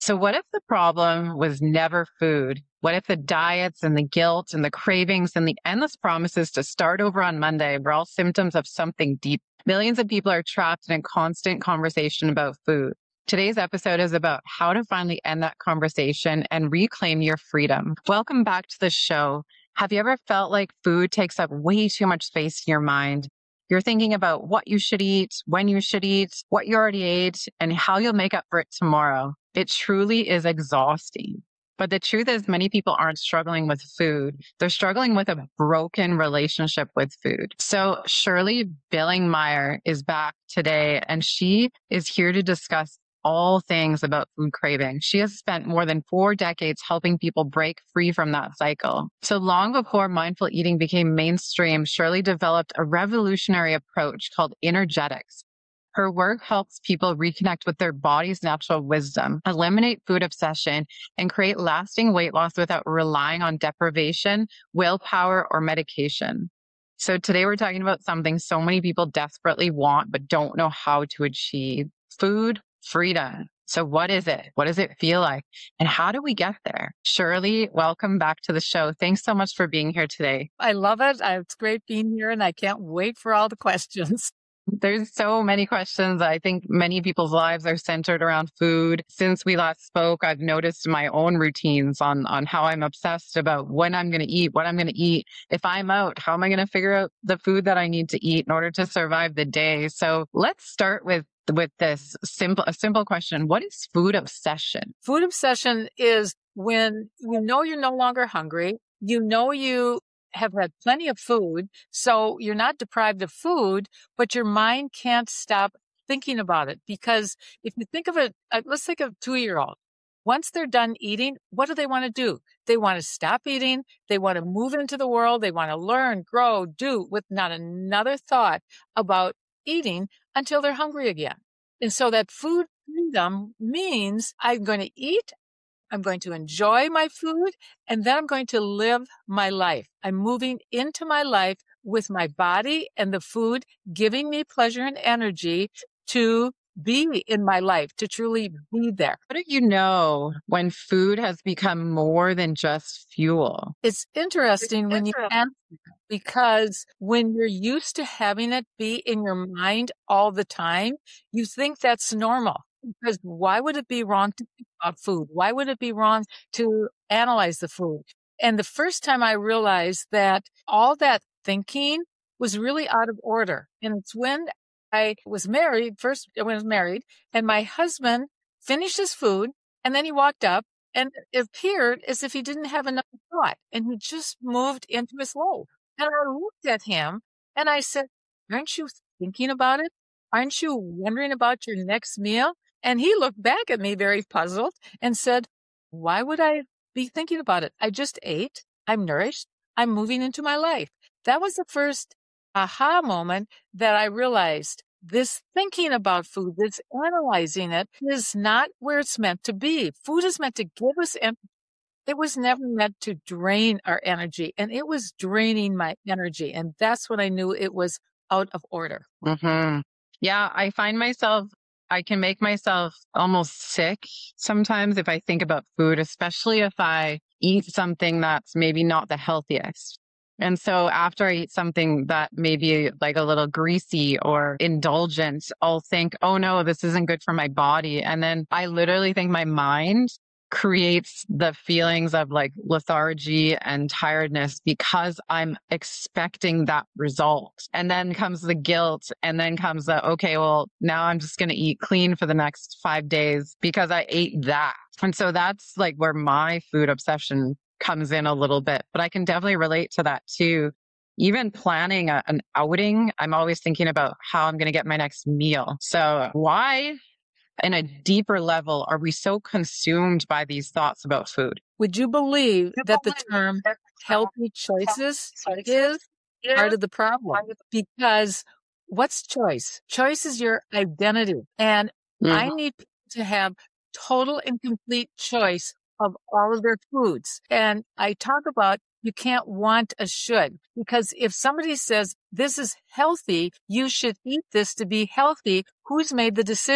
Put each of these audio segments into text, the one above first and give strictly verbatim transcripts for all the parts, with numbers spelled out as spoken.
So what if the problem was never food? What if the diets and the guilt and the cravings and the endless promises to start over on Monday were all symptoms of something deep? Millions of people are trapped in a constant conversation about food. Today's episode is about how to finally end that conversation and reclaim your freedom. Welcome back to the show. Have you ever felt like food takes up way too much space in your mind? You're thinking about what you should eat, when you should eat, what you already ate, and how you'll make up for it tomorrow. It truly is exhausting. But the truth is, many people aren't struggling with food. They're struggling with a broken relationship with food. So Shirley Billingmeyer is back today, and she is here to discuss all things about food craving. She has spent more than four decades helping people break free from that cycle. So long before mindful eating became mainstream, Shirley developed a revolutionary approach called Energetics. Her work helps people reconnect with their body's natural wisdom, eliminate food obsession, and create lasting weight loss without relying on deprivation, willpower, or medication. So today we're talking about something so many people desperately want but don't know how to achieve: food freedom. So what is it? What does it feel like? And how do we get there? Shirley, welcome back to the show. Thanks so much for being here today. I love it. It's great being here, and I can't wait for all the questions. There's so many questions. I think many people's lives are centered around food. Since we last spoke, I've noticed my own routines on, on how I'm obsessed about when I'm going to eat, what I'm going to eat. If I'm out, how am I going to figure out the food that I need to eat in order to survive the day? So let's start with with this simple, a simple question. What is food obsession? Food obsession is when you know you're no longer hungry, you know you have had plenty of food, so you're not deprived of food, but your mind can't stop thinking about it. Because if you think of it, uh, let's think of a two-year-old. Once they're done eating, what do they want to do? They want to stop eating. They want to move into the world. They want to learn, grow, do, with not another thought about eating until they're hungry again. And so that food freedom means I'm going to eat, I'm going to enjoy my food, and then I'm going to live my life. I'm moving into my life with my body and the food giving me pleasure and energy to be in my life, to truly be there. How do you know when food has become more than just fuel? It's interesting It's when you interesting. answer, because when you're used to having it be in your mind all the time, you think that's normal. Because why would it be wrong to think about food? Why would it be wrong to analyze the food? And the first time I realized that all that thinking was really out of order. And it's when I was married, first when I was married, and my husband finished his food, and then he walked up, and it appeared as if he didn't have enough thought, and he just moved into his life. And I looked at him, and I said, aren't you thinking about it? Aren't you wondering about your next meal? And he looked back at me very puzzled and said, why would I be thinking about it? I just ate. I'm nourished. I'm moving into my life. That was the first aha moment that I realized this thinking about food, this analyzing it, is not where it's meant to be. Food is meant to give us energy. It was never meant to drain our energy, and it was draining my energy. And that's when I knew it was out of order. Mm-hmm. Yeah, I find myself, I can make myself almost sick sometimes if I think about food, especially if I eat something that's maybe not the healthiest. And so after I eat something that may be like a little greasy or indulgent, I'll think, oh no, this isn't good for my body. And then I literally think my mind creates the feelings of like lethargy and tiredness because I'm expecting that result. And then comes the guilt, and then comes the, okay, well, now I'm just going to eat clean for the next five days because I ate that. And so that's like where my food obsession comes in a little bit, but I can definitely relate to that too. Even planning a, an outing, I'm always thinking about how I'm going to get my next meal. So why, in a deeper level, are we so consumed by these thoughts about food? Would you believe that the term healthy choices is part of the problem? Because what's choice? Choice is your identity. And Mm. I need people to have total and complete choice of all of their foods. And I talk about you can't want a should, because if somebody says this is healthy, you should eat this to be healthy, who's made the decision?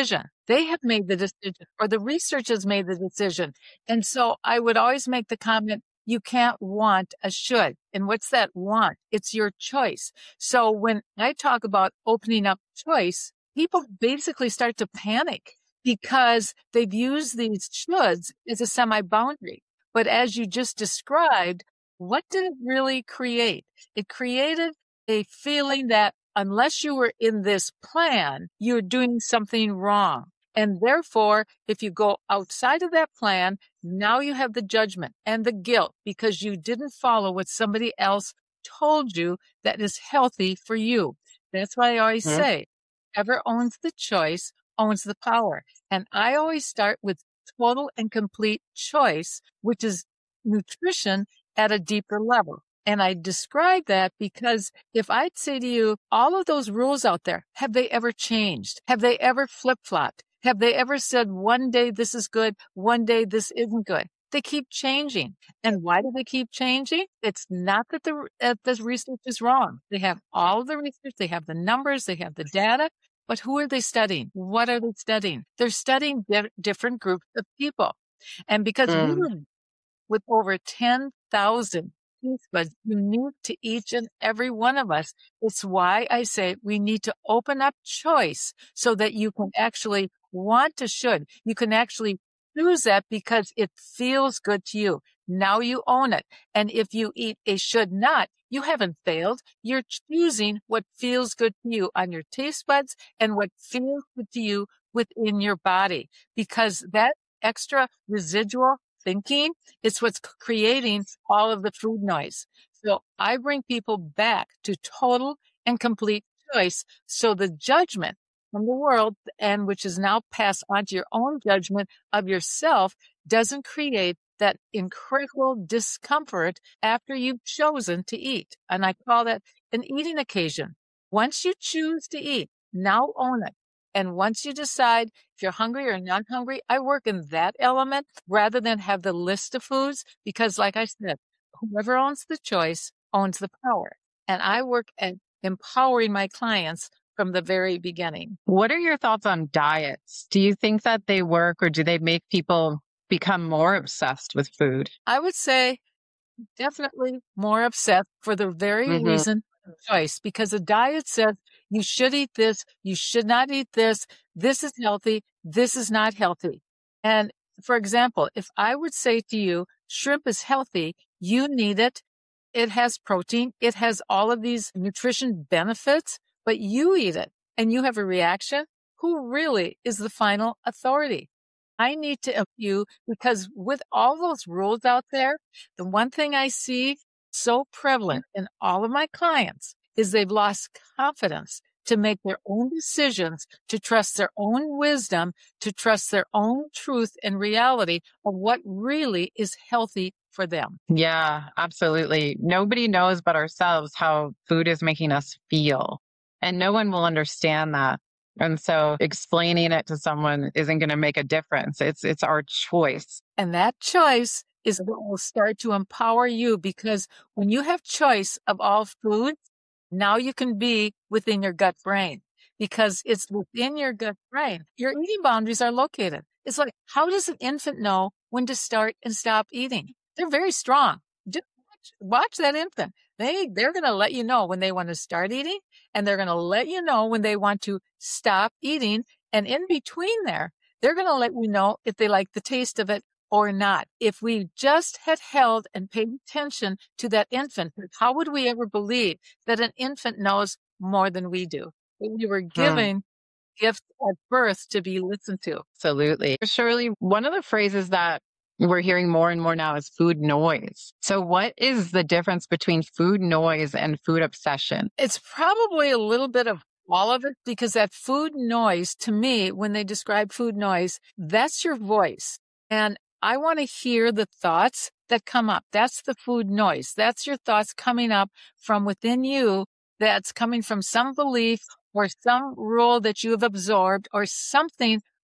They have made the decision, or the research has made the decision. And so I would always make the comment, you can't want a should. And what's that want? It's your choice. So when I talk about opening up choice, people basically start to panic because they've used these shoulds as a semi-boundary. But as you just described, what did it really create? It created a feeling that unless you were in this plan, you're doing something wrong. And therefore, if you go outside of that plan, now you have the judgment and the guilt because you didn't follow what somebody else told you that is healthy for you. That's why I always Mhm. say, whoever owns the choice owns the power. And I always start with total and complete choice, which is nutrition at a deeper level. And I describe that because if I'd say to you, all of those rules out there, have they ever changed? Have they ever flip-flopped? Have they ever said one day this is good, one day this isn't good? They keep changing. And why do they keep changing? It's not that the, uh, the research is wrong. They have all of the research, they have the numbers, they have the data, but who are they studying? What are they studying? They're studying di- different groups of people. And because we Mm. were with over ten thousand taste buds unique to each and every one of us. It's why I say we need to open up choice so that you can actually want to should. You can actually choose that because it feels good to you. Now you own it. And if you eat a should not, you haven't failed. You're choosing what feels good to you on your taste buds and what feels good to you within your body, because that extra residual thinking, it's what's creating all of the food noise. So I bring people back to total and complete choice. So the judgment from the world, and which is now passed on to your own judgment of yourself, doesn't create that incredible discomfort after you've chosen to eat. And I call that an eating occasion. Once you choose to eat, now own it. And once you decide if you're hungry or not hungry, I work in that element rather than have the list of foods because, like I said, whoever owns the choice owns the power. And I work at empowering my clients from the very beginning. What are your thoughts on diets? Do you think that they work or do they make people become more obsessed with food? I would say definitely more upset for the very Mhm. reason of choice, because a diet says you should eat this, you should not eat this, this is healthy, this is not healthy. And for example, if I would say to you, shrimp is healthy, you need it, it has protein, it has all of these nutrition benefits, but you eat it and you have a reaction, who really is the final authority? I need to help you because with all those rules out there, the one thing I see so prevalent in all of my clients is they've lost confidence to make their own decisions, to trust their own wisdom, to trust their own truth and reality of what really is healthy for them. Yeah, absolutely. Nobody knows but ourselves how food is making us feel. And no one will understand that. And so explaining it to someone isn't going to make a difference. It's it's our choice. And that choice is what will start to empower you, because when you have choice of all foods, now you can be within your gut brain, because it's within your gut brain. Your eating boundaries are located. It's like, how does an infant know when to start and stop eating? They're very strong. Just watch, watch that infant. They, they're going to let you know when they want to start eating, and they're going to let you know when they want to stop eating. And in between there, they're going to let you know if they like the taste of it or not. If we just had held and paid attention to that infant, how would we ever believe that an infant knows more than we do? That we were given gifts at birth to be listened to. Absolutely. Shirley, one of the phrases that we're hearing more and more now is food noise. So what is the difference between food noise and food obsession? It's probably a little bit of all of it, because that food noise, to me, when they describe food noise, that's your voice. And I want to hear the thoughts that come up. That's the food noise. That's your thoughts coming up from within you. That's coming from some belief or some rule that you have absorbed or something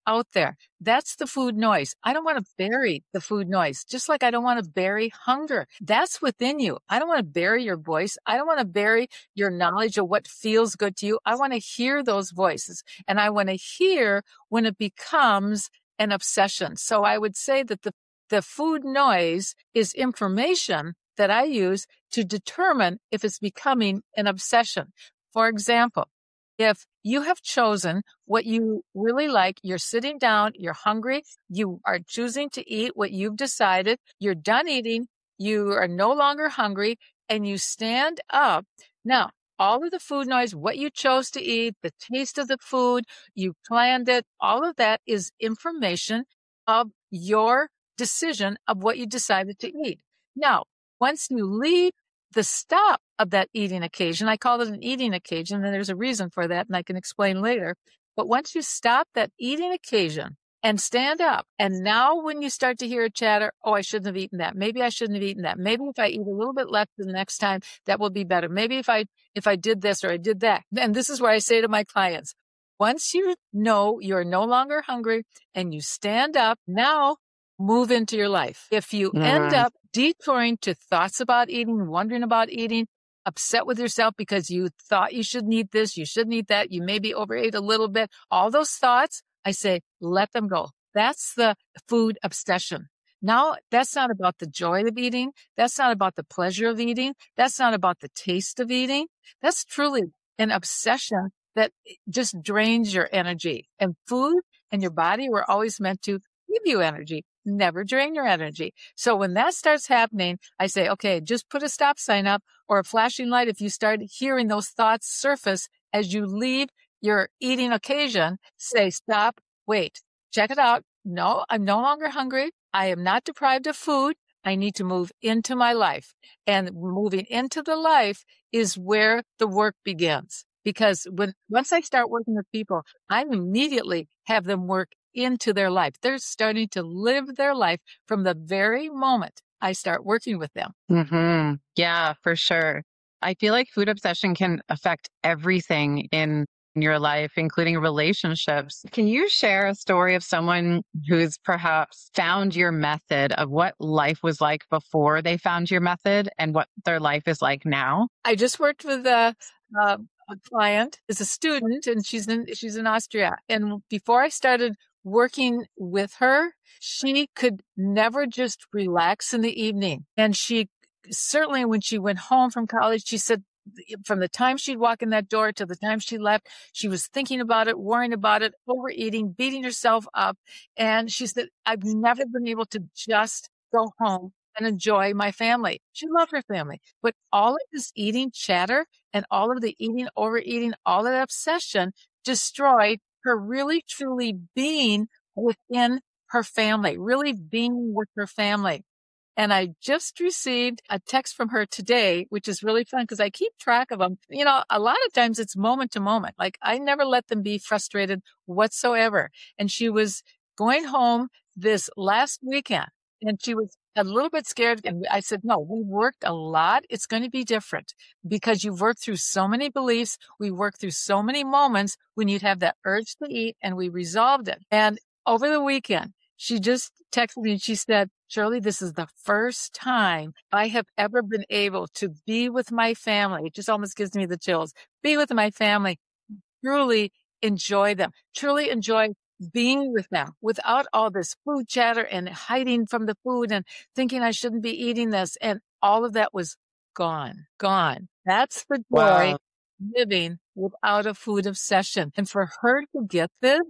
out there. That's the food noise. I don't want to bury the food noise, just like I don't want to bury hunger. That's within you. I don't want to bury your voice. I don't want to bury your knowledge of what feels good to you. I want to hear those voices, and I want to hear when it becomes an obsession. So I would say that the, the food noise is information that I use to determine if it's becoming an obsession. For example, if you have chosen what you really like, you're sitting down, you're hungry, you are choosing to eat what you've decided, you're done eating, you are no longer hungry, and you stand up. Now, all of the food noise, what you chose to eat, the taste of the food, you planned it, all of that is information of your decision of what you decided to eat. Now, once you leave the stop of that eating occasion, I call it an eating occasion, and there's a reason for that, and I can explain later. But once you stop that eating occasion and stand up, and now when you start to hear a chatter, oh, I shouldn't have eaten that. Maybe I shouldn't have eaten that. Maybe if I eat a little bit less the next time, that will be better. Maybe if I if I did this or I did that. And this is where I say to my clients, once you know you're no longer hungry and you stand up, now move into your life. If you All end right. up detouring to thoughts about eating, wondering about eating, upset with yourself because you thought you shouldn't eat this, you shouldn't eat that, you maybe overate a little bit, all those thoughts, I say, let them go. That's the food obsession. Now, that's not about the joy of eating. That's not about the pleasure of eating. That's not about the taste of eating. That's truly an obsession that just drains your energy. And food and your body were always meant to give you energy, never drain your energy. So when that starts happening, I say, okay, just put a stop sign up or a flashing light if you start hearing those thoughts surface as you leave your eating occasion. Say, stop, wait, check it out. No, I'm no longer hungry. I am not deprived of food. I need to move into my life. And moving into the life is where the work begins. Because when once I start working with people, I immediately have them work into their life. They're starting to live their life from the very moment I start working with them. Mm-hmm. Yeah, for sure. I feel like food obsession can affect everything in your life, including relationships. Can you share a story of someone who's perhaps found your method, of what life was like before they found your method and what their life is like now? I just worked with a, a, a client, is a student, and she's in she's in Austria. And before I started working with her, she could never just relax in the evening. And she certainly, when she went home from college, she said from the time she'd walk in that door to the time she left, she was thinking about it, worrying about it, overeating, beating herself up. And she said, I've never been able to just go home and enjoy my family. She loved her family, but all of this eating chatter and all of the eating, overeating, all of that obsession destroyed her really truly being within her family, really being with her family. And I just received a text from her today, which is really fun because I keep track of them. You know, a lot of times it's moment to moment. Like I never let them be frustrated whatsoever. And she was going home this last weekend and she was a little bit scared. And I said, no, we worked a lot. It's going to be different because you've worked through so many beliefs. We worked through so many moments when you'd have that urge to eat, and we resolved it. And over the weekend, she just texted me and she said, Shirley, this is the first time I have ever been able to be with my family. It just almost gives me the chills. Be with my family, truly enjoy them, truly enjoy being with them without all this food chatter and hiding from the food and thinking I shouldn't be eating this. And all of that was gone, gone. That's the joy Wow. of living without a food obsession. And for her to get this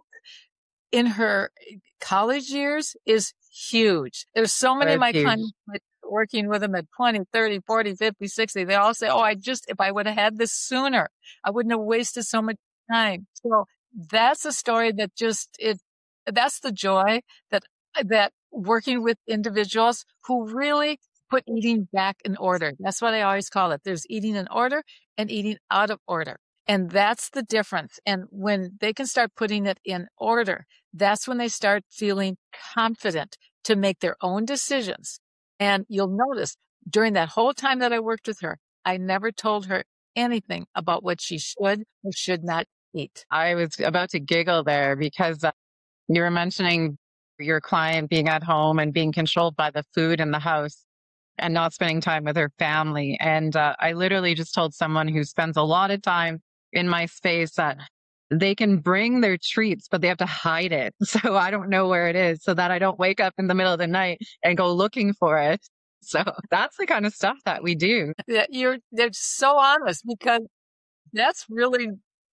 in her college years is huge. There's so many of That's my huge. clients working with them at twenty, thirty, forty, fifty, sixty. They all say, oh, I just, if I would have had this sooner, I wouldn't have wasted so much time. So that's a story that just, it, that's the joy that, that working with individuals who really put eating back in order. That's what I always call it. There's eating in order and eating out of order. And that's the difference. And when they can start putting it in order, that's when they start feeling confident to make their own decisions. And you'll notice during that whole time that I worked with her, I never told her anything about what she should or should not eat. I was about to giggle there because uh, You were mentioning your client being at home and being controlled by the food in the house and not spending time with her family. And uh, I literally just told someone who spends a lot of time in my space that they can bring their treats, but they have to hide it. So I don't know where it is so that I don't wake up in the middle of the night and go looking for it. So that's the kind of stuff that we do. Yeah, you're they're so honest because that's really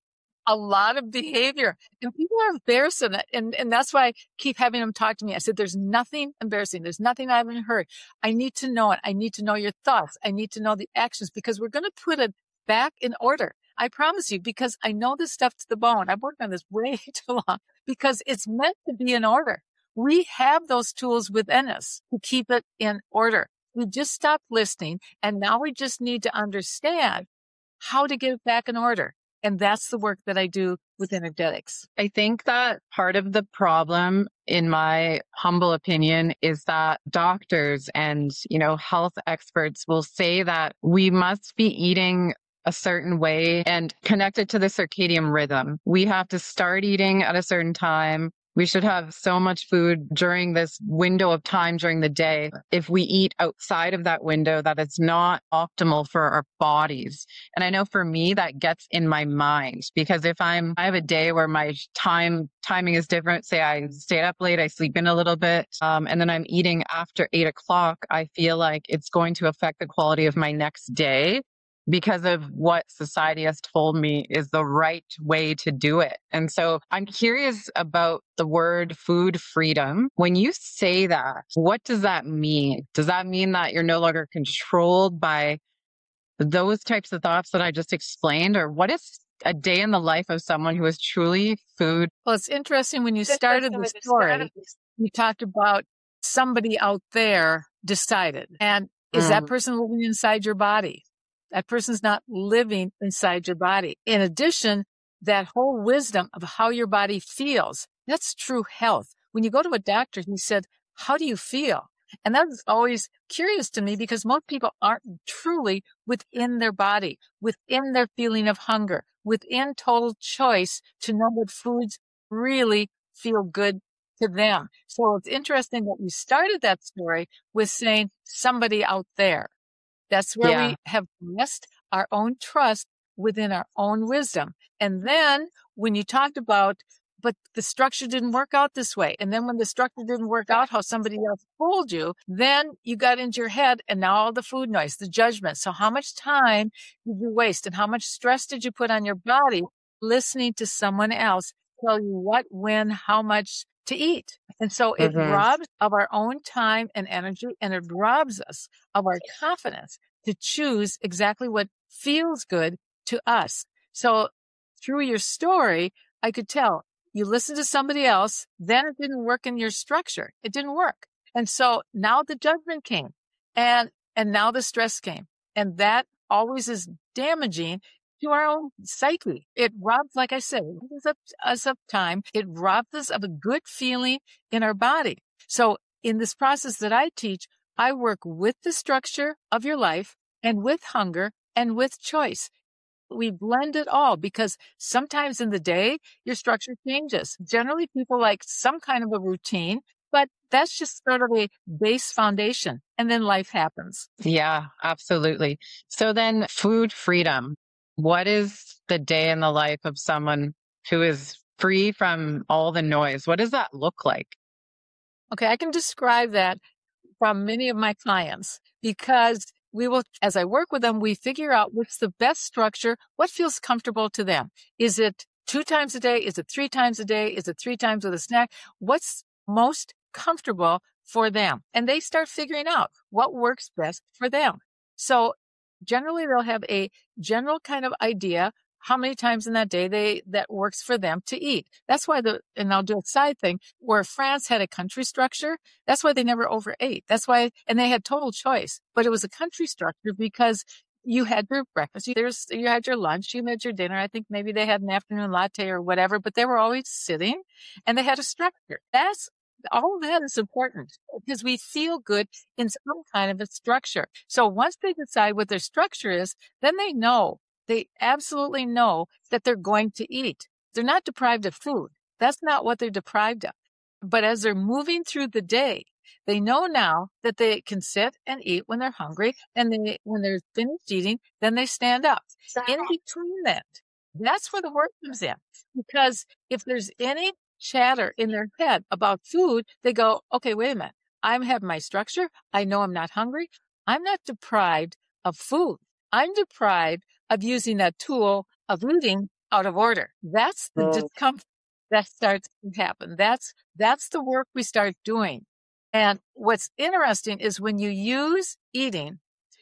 a lot of behavior and people are embarrassed in it. And, and that's why I keep having them talk to me. I said, there's nothing embarrassing. There's nothing I haven't heard. I need to know it. I need to know your thoughts. I need to know the actions because we're going to put it back in order. I promise you, because I know this stuff to the bone. I've worked on this way too long because it's meant to be in order. We have those tools within us to keep it in order. We just stopped listening and now we just need to understand how to get it back in order. And that's the work that I do with energetics. I think that part of the problem, in my humble opinion, is that doctors and, you know, health experts will say that we must be eating a certain way and connected to the circadian rhythm. We have to start eating at a certain time. We should have so much food during this window of time during the day. If we eat outside of that window, that it's not optimal for our bodies. And I know for me, that gets in my mind because if I'm, I have a day where my time timing is different. Say I stayed up late, I sleep in a little bit, um, and then I'm eating after eight o'clock. I feel like it's going to affect the quality of my next day, because of what society has told me is the right way to do it. And so I'm curious about the word food freedom. When you say that, what does that mean? Does that mean that you're no longer controlled by those types of thoughts that I just explained? Or what is a day in the life of someone who is truly food? Well, it's interesting when you started the story, you talked about somebody out there decided. And is Mm. that person living inside your body? That person's not living inside your body. In addition, that whole wisdom of how your body feels, that's true health. When you go to a doctor, he said, how do you feel? And that's always curious to me because most people aren't truly within their body, within their feeling of hunger, within total choice to know what foods really feel good to them. So it's interesting that you started that story with saying somebody out there. That's where Yeah. we have lost our own trust within our own wisdom. And then when you talked about, but the structure didn't work out this way. And then when the structure didn't work out how somebody else told you, then you got into your head and now all the food noise, the judgment. So how much time did you waste and how much stress did you put on your body listening to someone else tell you what, when, how much to eat? And so it Mhm. robs of our own time and energy, and it robs us of our confidence to choose exactly what feels good to us. So through your story, I could tell you listened to somebody else, then it didn't work in your structure. It didn't work. And so now the judgment came and, and now the stress came. And that always is damaging to our own psyche. It robs, like I said, it robs us of time. It robs us of a good feeling in our body. So in this process that I teach, I work with the structure of your life and with hunger and with choice. We blend it all because sometimes in the day, your structure changes. Generally, people like some kind of a routine, but that's just sort of a base foundation. And then life happens. Yeah, absolutely. So then food freedom. What is the day in the life of someone who is free from all the noise? What does that look like? Okay, I can describe that from many of my clients because we will, as I work with them, we figure out what's the best structure, what feels comfortable to them. Is it two times a day? Is it three times a day? Is it three times with a snack? What's most comfortable for them? And they start figuring out what works best for them. So generally they'll have a general kind of idea how many times in that day they that works for them to eat. That's why the, and I'll do a side thing, where France had a country structure, that's why they never overate. That's why, and they had total choice, but it was a country structure because you had your breakfast, there's, you had your lunch, you had your dinner. I think maybe they had an afternoon latte or whatever, but they were always sitting and they had a structure. That's, all of that is important because we feel good in some kind of a structure. So once they decide what their structure is, then they know, they absolutely know that they're going to eat. They're not deprived of food. That's not what they're deprived of. But as they're moving through the day, they know now that they can sit and eat when they're hungry, and they, when they're finished eating, then they stand up. In between that, that's where the work comes in. Because if there's any chatter in their head about food, they go, okay, wait a minute. I'm having my structure. I know I'm not hungry. I'm not deprived of food. I'm deprived of using that tool of eating out of order. That's the discomfort that starts to happen. That's, that's the work we start doing. And what's interesting is when you use eating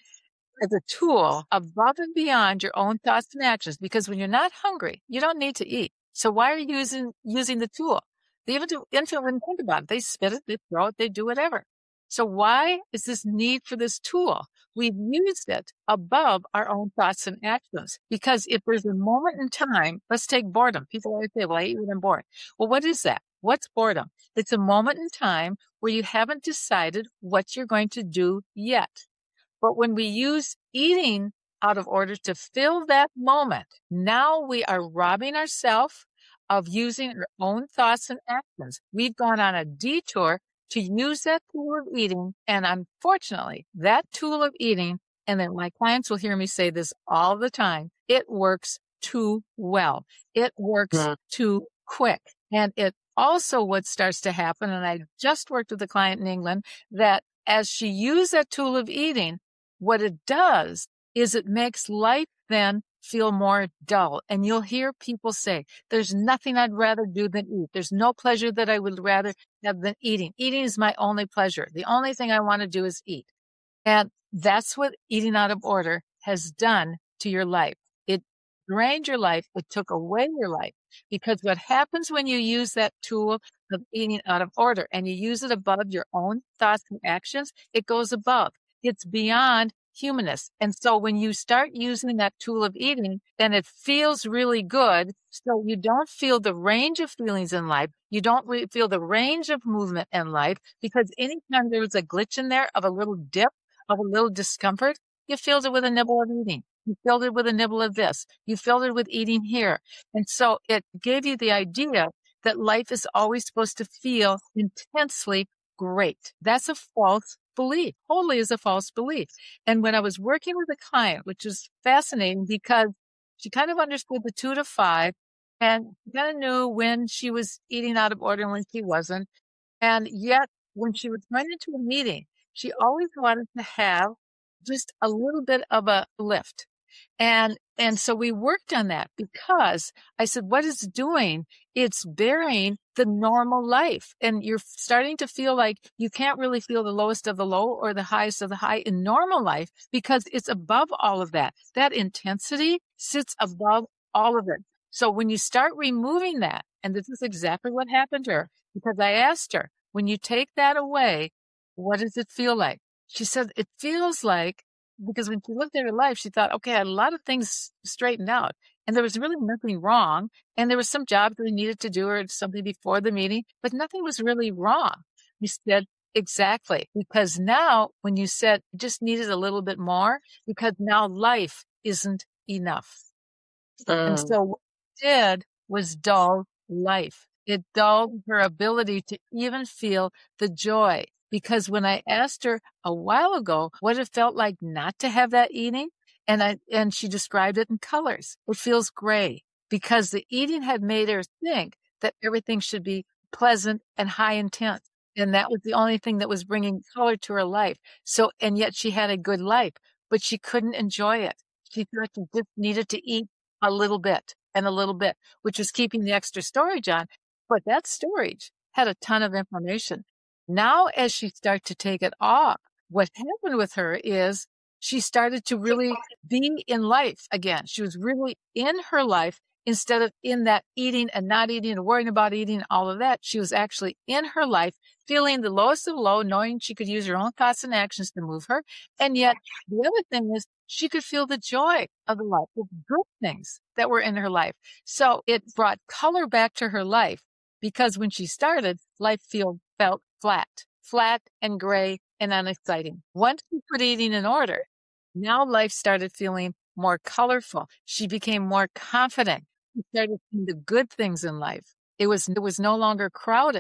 as a tool above and beyond your own thoughts and actions, because when you're not hungry, you don't need to eat. So why are you using, using the tool? The infant wouldn't think about it. They spit it, they throw it, they do whatever. So why is this need for this tool? We've used it above our own thoughts and actions. Because if there's a moment in time, let's take boredom. People always say, well, I eat when I'm bored. Well, what is that? What's boredom? It's a moment in time where you haven't decided what you're going to do yet. But when we use eating out of order to fill that moment, now we are robbing ourselves of using our own thoughts and actions. We've gone on a detour to use that tool of eating. And unfortunately, that tool of eating, and then my clients will hear me say this all the time, it works too well. It works mm. too quick. And it also what starts to happen, and I just worked with a client in England, that as she used that tool of eating, what it does is it makes life then feel more dull. And you'll hear people say, there's nothing I'd rather do than eat. There's no pleasure that I would rather have than eating. Eating is my only pleasure. The only thing I want to do is eat. And that's what eating out of order has done to your life. It drained your life. It took away your life. Because what happens when you use that tool of eating out of order and you use it above your own thoughts and actions, it goes above. It's beyond humanness. And so when you start using that tool of eating, then it feels really good. So you don't feel the range of feelings in life. You don't re- feel the range of movement in life, because anytime there's a glitch in there of a little dip, of a little discomfort, you filled it with a nibble of eating. You filled it with a nibble of this. You filled it with eating here. And so it gave you the idea that life is always supposed to feel intensely great. That's a false belief. Totally is a false belief. And when I was working with a client, which was fascinating because she kind of understood the two to five and kind of knew when she was eating out of order and when she wasn't. And yet when she was going into a meeting, she always wanted to have just a little bit of a lift. And, and so we worked on that because I said, what it's doing, it's burying the normal life. And you're starting to feel like you can't really feel the lowest of the low or the highest of the high in normal life because it's above all of that. That intensity sits above all of it. So when you start removing that, and this is exactly what happened to her, because I asked her, when you take that away, what does it feel like? She said, it feels like, because when she looked at her life, she thought, okay, I had a lot of things straightened out and there was really nothing wrong. And there was some jobs that I needed to do or something before the meeting, but nothing was really wrong. We said, exactly. Because now when you said you just needed a little bit more, because now life isn't enough. Mm. And so what it did was dull life. It dulled her ability to even feel the joy. Because when I asked her a while ago what it felt like not to have that eating, and I and she described it in colors. It feels gray because the eating had made her think that everything should be pleasant and high intent. And that was the only thing that was bringing color to her life. So, and yet she had a good life, but she couldn't enjoy it. She thought she just needed to eat a little bit and a little bit, which was keeping the extra storage on. But that storage had a ton of information. Now, as she started to take it off, what happened with her is she started to really be in life again. She was really in her life instead of in that eating and not eating and worrying about eating, all of that. She was actually in her life, feeling the lowest of low, knowing she could use her own thoughts and actions to move her. And yet the other thing is she could feel the joy of the life, the good things that were in her life. So it brought color back to her life because when she started, life feel, felt flat, flat and gray and unexciting. Once she put eating in order, now life started feeling more colorful. She became more confident. She started seeing the good things in life. It was, it was no longer crowded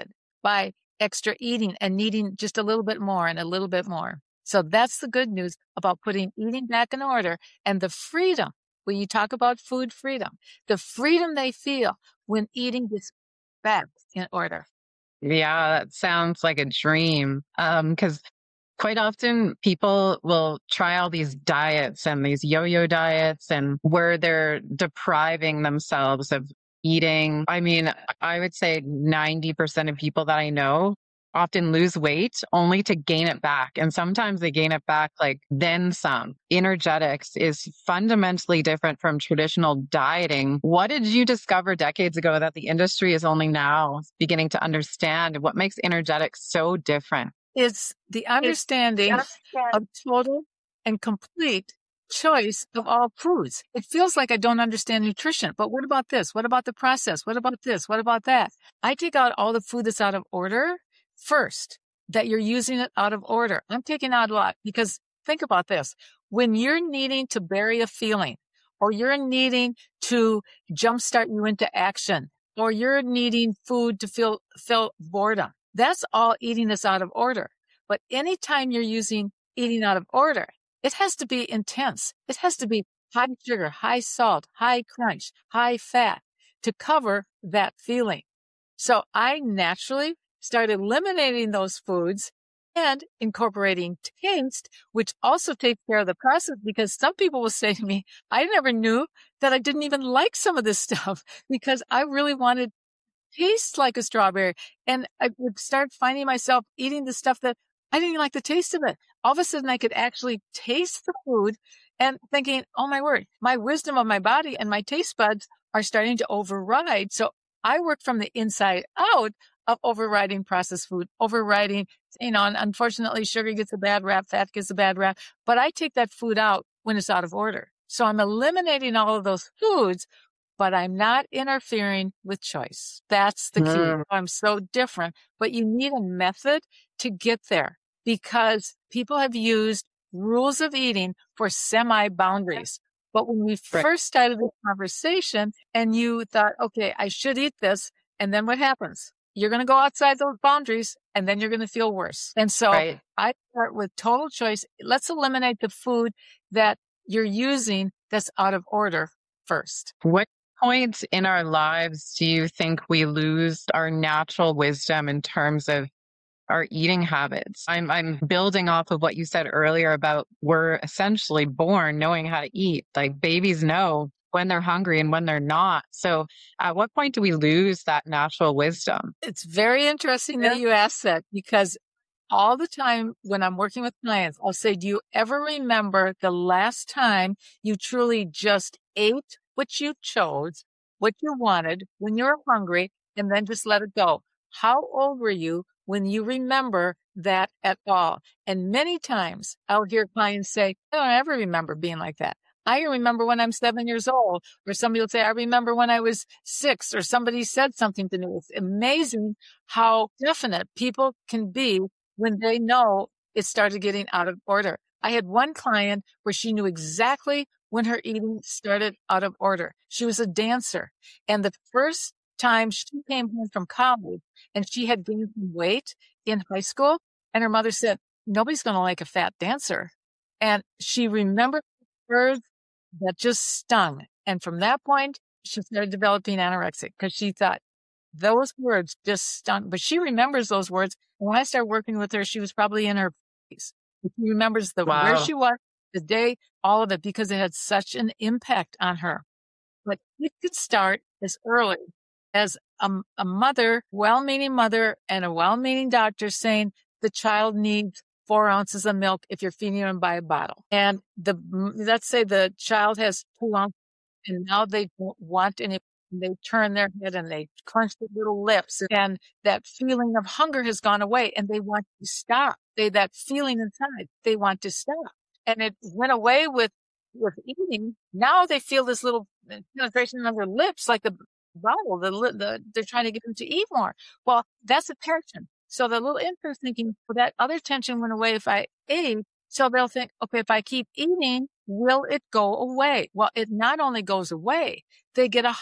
by extra eating and needing just a little bit more and a little bit more. So that's the good news about putting eating back in order, and the freedom. When you talk about food freedom, the freedom they feel when eating gets back in order. Yeah, that sounds like a dream. Um, because quite often people will try all these diets and these yo-yo diets and where they're depriving themselves of eating. I mean, I would say ninety percent of people that I know often lose weight only to gain it back. And sometimes they gain it back like then some. Energetics is fundamentally different from traditional dieting. What did you discover decades ago that the industry is only now beginning to understand? What makes energetics so different? It's the understanding of total and complete choice of all foods. It feels like I don't understand nutrition, but what about this? What about the process? What about this? What about that? I take out all the food that's out of order first, that you're using it out of order. I'm taking out a lot because think about this. When you're needing to bury a feeling, or you're needing to jumpstart you into action, or you're needing food to feel, feel boredom, that's all eating is out of order. But anytime you're using eating out of order, it has to be intense. It has to be high sugar, high salt, high crunch, high fat to cover that feeling. So I naturally started eliminating those foods and incorporating taste, which also takes care of the process, because some people will say to me, I never knew that I didn't even like some of this stuff because I really wanted taste like a strawberry. And I would start finding myself eating the stuff that I didn't like the taste of it. All of a sudden I could actually taste the food and thinking, oh my word, my wisdom of my body and my taste buds are starting to override. So I work from the inside out of overriding processed food, overriding, you know, and unfortunately sugar gets a bad rap, fat gets a bad rap, but I take that food out when it's out of order. So I'm eliminating all of those foods, but I'm not interfering with choice. That's the key. Mm. I'm so different, but you need a method to get there because people have used rules of eating for semi-boundaries. But when we right. first started this conversation and you thought, okay, I should eat this, and then what happens? You're going to go outside those boundaries and then you're going to feel worse. And so right. I start with total choice. Let's eliminate the food that you're using that's out of order first. What point in our lives do you think we lose our natural wisdom in terms of our eating habits? I'm I'm building off of what you said earlier about we're essentially born knowing how to eat. Like babies know when they're hungry and when they're not. So at what point do we lose that natural wisdom? It's very interesting yeah. that you asked that, because all the time when I'm working with clients, I'll say, do you ever remember the last time you truly just ate what you chose, what you wanted, when you were hungry, and then just let it go? How old were you when you remember that at all? And many times I'll hear clients say, I don't ever remember being like that. I remember when I'm seven years old, or somebody will say, I remember when I was six, or somebody said something to me. It's amazing how definite people can be when they know it started getting out of order. I had one client where she knew exactly when her eating started out of order. She was a dancer. And the first time she came home from college and she had gained some weight in high school, and her mother said, nobody's going to like a fat dancer. And she remembered words that just stung. And from that point, she started developing anorexia because she thought those words just stung. But she remembers those words. And when I started working with her, she was probably in her fifties. She remembers the wow. where she was, the day, all of it, because it had such an impact on her. But it could start as early as a, a mother, well-meaning mother, and a well-meaning doctor saying the child needs four ounces of milk if you're feeding them by a bottle. And the let's say the child has two ounces and now they don't want any. They turn their head and they clench their little lips, and that feeling of hunger has gone away and they want to stop. They, that feeling inside, they want to stop. And it went away with, with eating. Now they feel this little penetration on their lips, like the bottle, the, the, they're trying to get them to eat more. Well, that's a tension. So the little infant's thinking, well, that other tension went away if I ate. So they'll think, okay, if I keep eating, will it go away? Well, it not only goes away, they get a hug.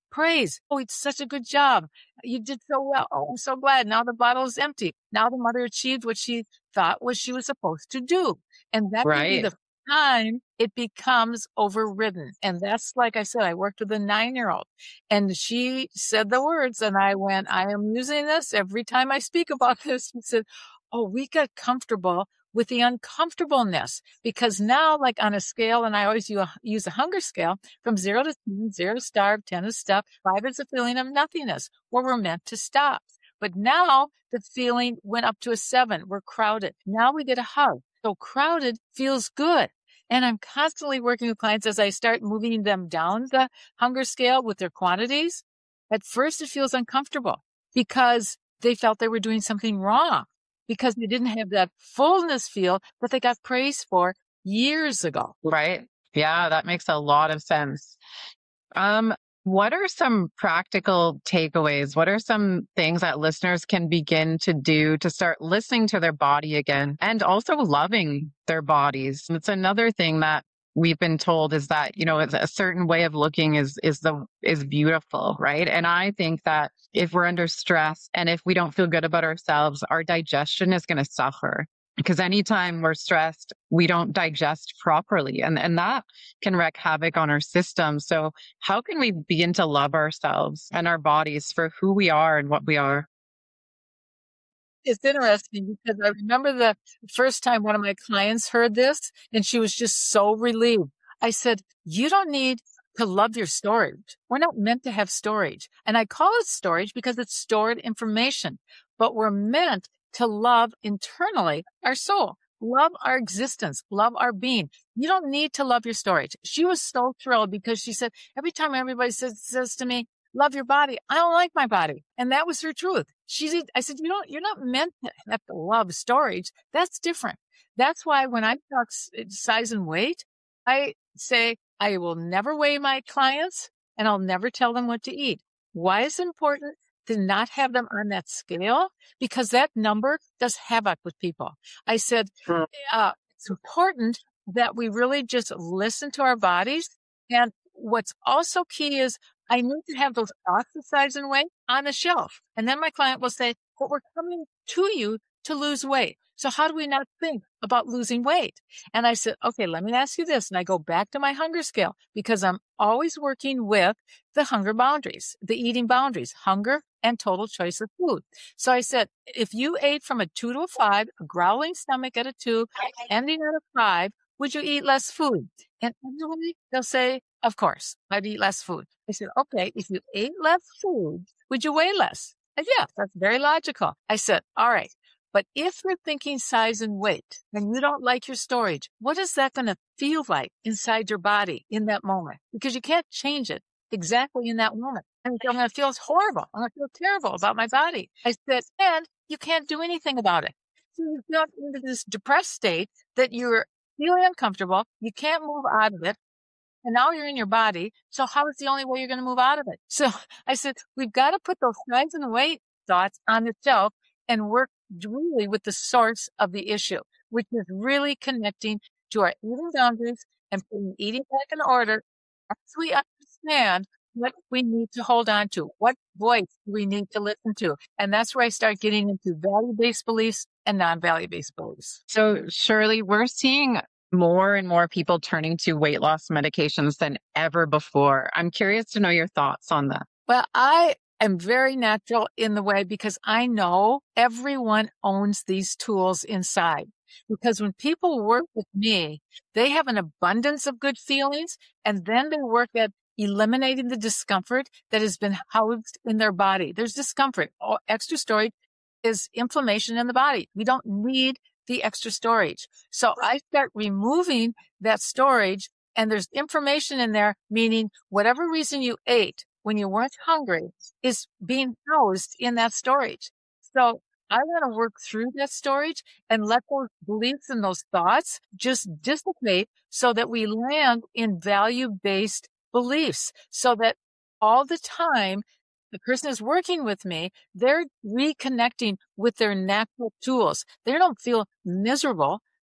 praise. Oh, it's such a good job. You did so well. Oh, I'm so glad. Now the bottle is empty. Now the mother achieved what she thought was she was supposed to do. And that can be Right. the time it becomes overridden. And that's, like I said, I worked with a nine-year-old and she said the words and I went, I am using this every time I speak about this. She said, oh, we got comfortable with the uncomfortableness because now, like on a scale, and I always use a, use a hunger scale from zero to ten, zero to starve, ten is stuff, five is a feeling of nothingness where we're meant to stop. But now the feeling went up to a seven. We're crowded. Now we get a hug. So crowded feels good. And I'm constantly working with clients as I start moving them down the hunger scale with their quantities. At first, it feels uncomfortable because they felt they were doing something wrong, because they didn't have that fullness feel that they got praised for years ago. Right. Yeah, that makes a lot of sense. Um, what are some practical takeaways? What are some things that listeners can begin to do to start listening to their body again and also loving their bodies? It's another thing that we've been told is that, you know, a certain way of looking is, is the, is beautiful, right? And I think that if we're under stress and if we don't feel good about ourselves, our digestion is going to suffer. Because anytime we're stressed, we don't digest properly, and, and that can wreak havoc on our system. So how can we begin to love ourselves and our bodies for who we are and what we are? It's interesting because I remember the first time one of my clients heard this and she was just so relieved. I said, you don't need to love your storage. We're not meant to have storage. And I call it storage because it's stored information, but we're meant to love internally our soul, love our existence, love our being. You don't need to love your storage. She was so thrilled because she said, every time everybody says, says to me, love your body, I don't like my body. And that was her truth. She said, I said, you don't, you're not meant to have to love storage. That's different. That's why when I talk size and weight, I say, I will never weigh my clients and I'll never tell them what to eat. Why is it important to not have them on that scale? Because that number does havoc with people. I said, uh, it's important that we really just listen to our bodies. And what's also key is I need to have those thoughts of size and weight on the shelf. And then my client will say, but we're coming to you to lose weight. So how do we not think about losing weight? And I said, okay, let me ask you this. And I go back to my hunger scale because I'm always working with the hunger boundaries, the eating boundaries, hunger and total choice of food. So I said, if you ate from a two to a five, a growling stomach at a two, ending at a five, would you eat less food? And everybody, they'll say, of course, I'd eat less food. I said, okay, if you ate less food, would you weigh less? And yeah, that's very logical. I said, all right. But if you're thinking size and weight and you don't like your storage, what is that going to feel like inside your body in that moment? Because you can't change it exactly in that moment. I'm going to feel horrible. I'm going to feel terrible about my body. I said, and you can't do anything about it. So you got into this depressed state that you're feeling uncomfortable. You can't move out of it. And now you're in your body. So how is the only way you're going to move out of it? So I said, we've got to put those size and weight thoughts on the shelf and work really with the source of the issue, which is really connecting to our eating boundaries and putting eating back in order as we understand what we need to hold on to, what voice we need to listen to. And that's where I start getting into value-based beliefs and non-value-based beliefs. So Shirley, we're seeing more and more people turning to weight loss medications than ever before. I'm curious to know your thoughts on that. Well, I am very natural in the way because I know everyone owns these tools inside. Because when people work with me, they have an abundance of good feelings and then they work at eliminating the discomfort that has been housed in their body. There's discomfort. All extra storage is inflammation in the body. We don't need the extra storage. So I start removing that storage and there's information in there, meaning whatever reason you ate when you weren't hungry is being housed in that storage. So I want to work through that storage and let those beliefs and those thoughts just dissipate so that we land in value-based beliefs so that all the time the person is working with me, they're reconnecting with their natural tools. They don't feel miserable.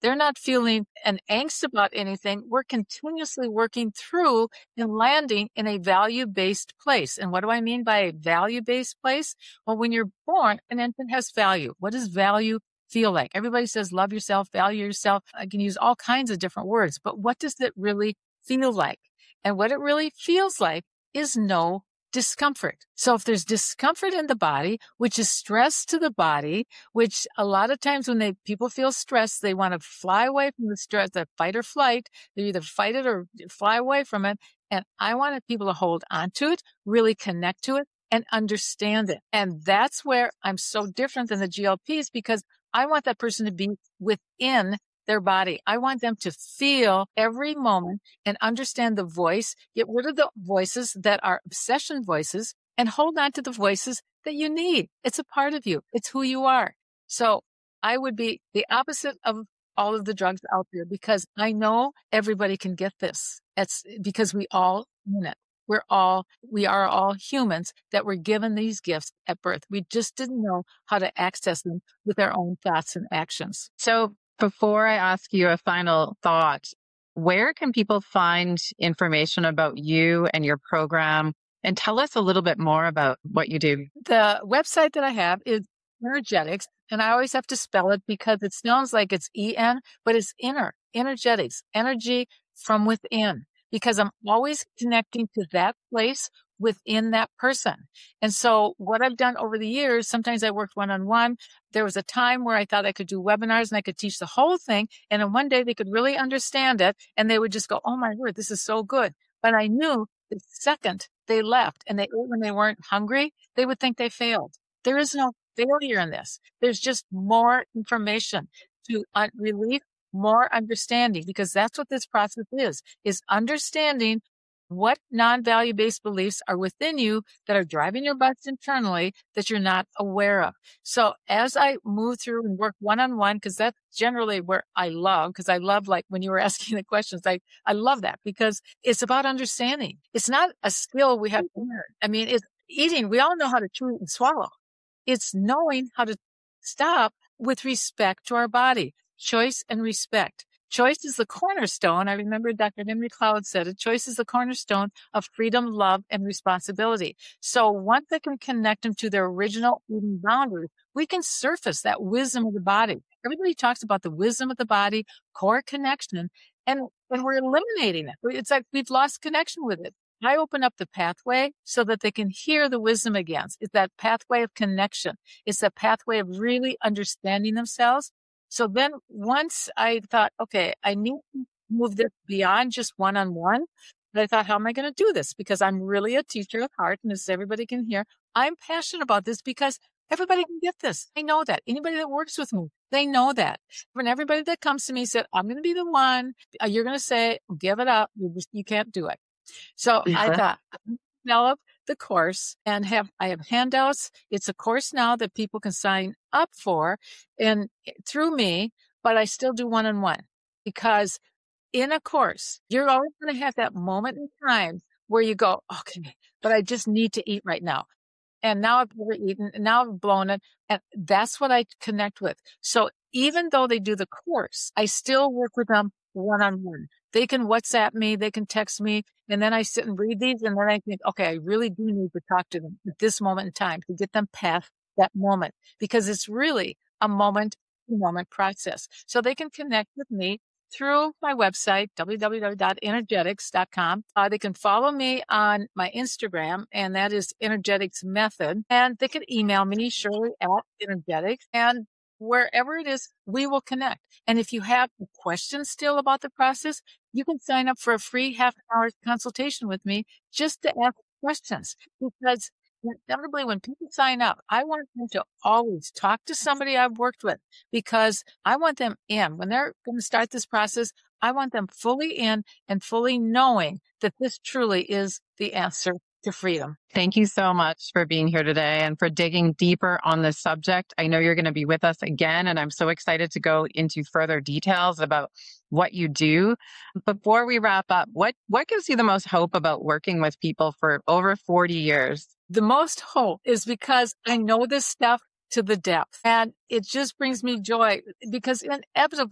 They're not feeling an angst about anything. We're continuously working through and landing in a value-based place. And what do I mean by a value-based place? Well, when you're born, an infant has value. What does value feel like? Everybody says, love yourself, value yourself. I can use all kinds of different words, but what does it really feel like? And what it really feels like is no discomfort. So if there's discomfort in the body, which is stress to the body, which a lot of times when they people feel stressed, they want to fly away from the stress, the fight or flight. They either fight it or fly away from it. And I wanted people to hold on to it, really connect to it, and understand it. And that's where I'm so different than the G L Ps, because I want that person to be within their body. I want them to feel every moment and understand the voice, get rid of the voices that are obsession voices, and hold on to the voices that you need. It's a part of you. It's who you are. So I would be the opposite of all of the drugs out there, because I know everybody can get this. It's because we all own it. We're all, we are all humans that were given these gifts at birth. We just didn't know how to access them with our own thoughts and actions. So before I ask you a final thought, where can people find information about you and your program? And tell us a little bit more about what you do. The website that I have is Energetics, and I always have to spell it because it sounds like it's E N, but it's inner, energetics, energy from within, because I'm always connecting to that place within that person. And so what I've done over the years, sometimes I worked one-on-one. There was a time where I thought I could do webinars and I could teach the whole thing. And in one day they could really understand it. And they would just go, oh my word, this is so good. But I knew the second they left and they ate when they weren't hungry, they would think they failed. There is no failure in this. There's just more information to uh, relief, more understanding, because that's what this process is, is understanding what non-value-based beliefs are within you that are driving your butts internally that you're not aware of. So as I move through and work one-on-one, because that's generally where I love, because I love, like when you were asking the questions, I, I love that because it's about understanding. It's not a skill we have to learn. I mean, it's eating. We all know how to chew and swallow. It's knowing how to stop with respect to our body. Choice and respect. Choice is the cornerstone. I remember Doctor Henry Cloud said it. Choice is the cornerstone of freedom, love, and responsibility. So once they can connect them to their original eating boundaries, we can surface that wisdom of the body. Everybody talks about the wisdom of the body, core connection, and, and we're eliminating it. It's like we've lost connection with it. I open up the pathway so that they can hear the wisdom again. It's that pathway of connection. It's that pathway of really understanding themselves. So then once I thought, okay, I need to move this beyond just one-on-one. But I thought, how am I going to do this? Because I'm really a teacher at heart, and as everybody can hear, I'm passionate about this because everybody can get this. I know that. Anybody that works with me, they know that. When everybody that comes to me said, I'm going to be the one, you're going to say, give it up. You, just, you can't do it. So yeah. I thought, develop the course and have, I have handouts. It's a course now that people can sign up for and through me, but I still do one-on-one because in a course, you're always going to have that moment in time where you go, okay, but I just need to eat right now. And now I've never eaten, and now I've blown it. And that's what I connect with. So even though they do the course, I still work with them one-on-one. They can WhatsApp me, they can text me, and then I sit and read these, and then I think, okay, I really do need to talk to them at this moment in time to get them past that moment, because it's really a moment-to-moment process. So they can connect with me through my website, w w w dot energetics dot com. Uh, they can follow me on my Instagram, and that is Energetics Method. And they can email me, Shirley at Energetics. And wherever it is, we will connect. And if you have questions still about the process, you can sign up for a free half hour consultation with me just to ask questions. Because inevitably, when people sign up, I want them to always talk to somebody I've worked with, because I want them in. When they're going to start this process, I want them fully in and fully knowing that this truly is the answer to freedom. Thank you so much for being here today and for digging deeper on this subject. I know you're going to be with us again, and I'm so excited to go into further details about what you do. Before we wrap up, what, what gives you the most hope about working with people for over forty years? The most hope is because I know this stuff to the depth, and it just brings me joy, because inevitably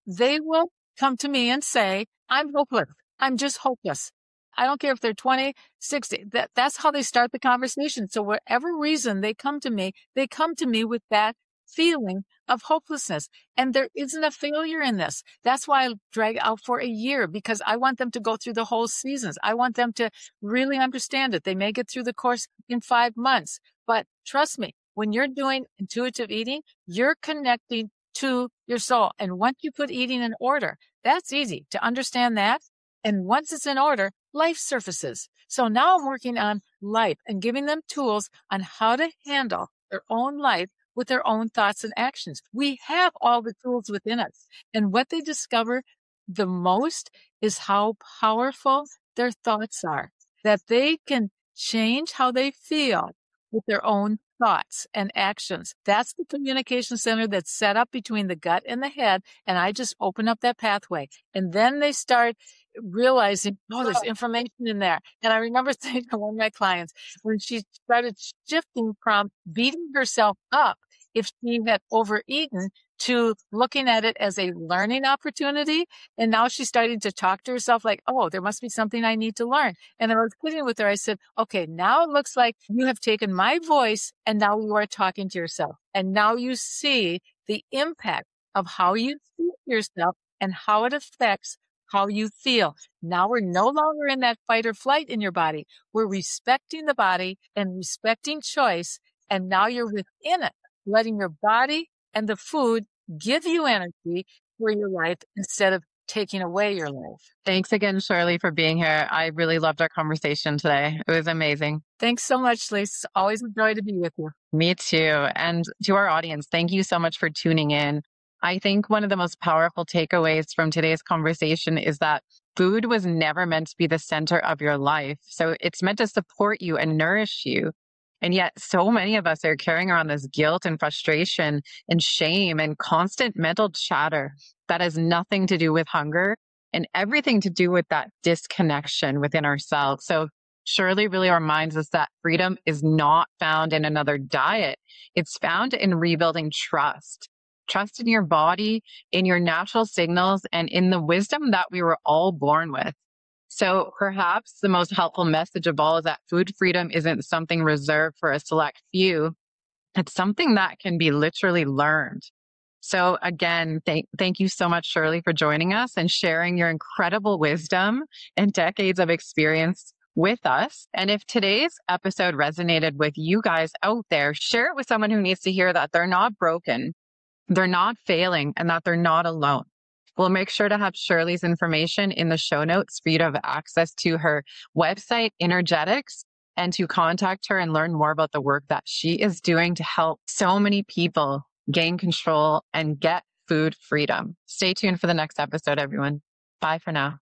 they will come to me and say, I'm hopeless. I'm just hopeless. I don't care if they're twenty, sixty. That, that's how they start the conversation. So whatever reason they come to me, they come to me with that feeling of hopelessness. And there isn't a failure in this. That's why I drag out for a year, because I want them to go through the whole seasons. I want them to really understand it. They may get through the course in five months, but trust me, when you're doing intuitive eating, you're connecting to your soul. And once you put eating in order, that's easy to understand that. And once it's in order, life surfaces. So now I'm working on life and giving them tools on how to handle their own life with their own thoughts and actions. We have all the tools within us. And what they discover the most is how powerful their thoughts are, that they can change how they feel with their own thoughts and actions. That's the communication center that's set up between the gut and the head. And I just open up that pathway. And then they start realizing, oh, there's information in there. And I remember saying to one of my clients, when she started shifting from beating herself up if she had overeaten to looking at it as a learning opportunity. And now she's starting to talk to herself like, oh, there must be something I need to learn. And I was kidding with her. I said, okay, now it looks like you have taken my voice and now you are talking to yourself. And now you see the impact of how you see yourself and how it affects how you feel. Now we're no longer in that fight or flight in your body. We're respecting the body and respecting choice. And now you're within it, letting your body and the food give you energy for your life instead of taking away your life. Thanks again, Shirley, for being here. I really loved our conversation today. It was amazing. Thanks so much, Lisa. Always a joy to be with you. Me too. And to our audience, thank you so much for tuning in. I think one of the most powerful takeaways from today's conversation is that food was never meant to be the center of your life. So it's meant to support you and nourish you. And yet so many of us are carrying around this guilt and frustration and shame and constant mental chatter that has nothing to do with hunger and everything to do with that disconnection within ourselves. So Shirley really reminds us that freedom is not found in another diet. It's found in rebuilding trust. Trust in your body, in your natural signals, and in the wisdom that we were all born with. So perhaps the most helpful message of all is that food freedom isn't something reserved for a select few. It's something that can be literally learned. So again, thank, thank you so much, Shirley, for joining us and sharing your incredible wisdom and decades of experience with us. And if today's episode resonated with you guys out there, share it with someone who needs to hear that they're not broken, they're not failing, and that they're not alone. We'll make sure to have Shirley's information in the show notes for you to have access to her website, Energetics, and to contact her and learn more about the work that she is doing to help so many people gain control and get food freedom. Stay tuned for the next episode, everyone. Bye for now.